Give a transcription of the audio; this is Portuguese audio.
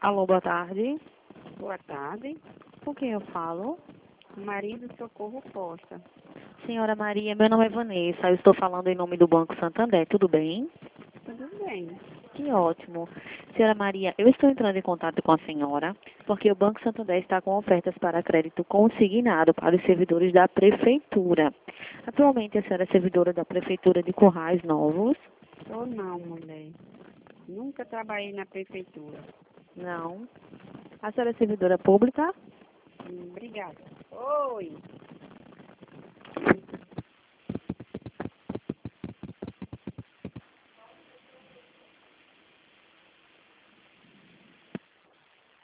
Alô, boa tarde. Boa tarde. Com quem eu falo? Maria do Socorro Costa. Senhora Maria, meu nome é Vanessa. Eu estou falando em nome do Banco Santander. Tudo bem? Tudo bem. Que ótimo. Senhora Maria, eu estou entrando em contato com a senhora porque o Banco Santander está com ofertas para crédito consignado para os servidores da Prefeitura. Atualmente, a senhora é servidora da Prefeitura de Currais Novos? Ou não, mulher. Nunca trabalhei na prefeitura. Não. A senhora é servidora pública? Obrigada. Oi.